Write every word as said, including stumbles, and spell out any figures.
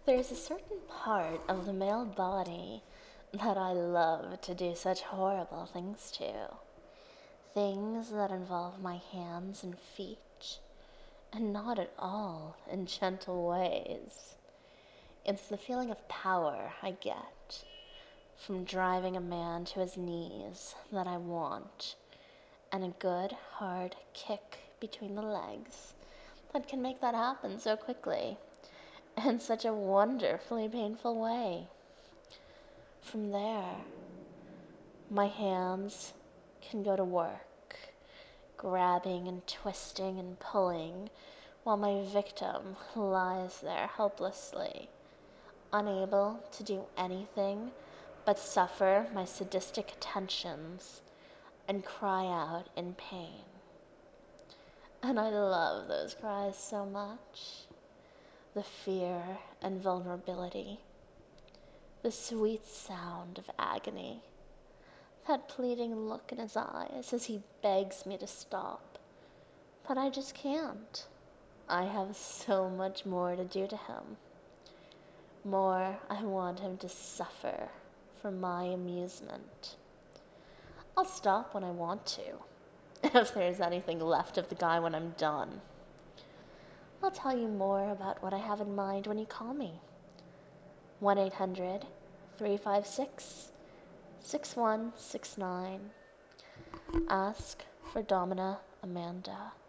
There's a certain part of the male body that I love to do such horrible things to. Things that involve my hands and feet, and not at all in gentle ways. It's the feeling of power I get from driving a man to his knees that I want, and a good hard kick between the legs that can make that happen so quickly, in such a wonderfully painful way. From there, my hands can go to work, grabbing and twisting and pulling, while my victim lies there helplessly, unable to do anything but suffer my sadistic attentions and cry out in pain. And I love those cries so much. The fear and vulnerability, the sweet sound of agony, that pleading look in his eyes as he begs me to stop. But I just can't. I have so much more to do to him. More I want him to suffer for my amusement. I'll stop when I want to, if there's anything left of the guy when I'm done. I'll tell you more about what I have in mind when you call me. one eight hundred, three five six, six one six nine. Ask for Domina Amanda.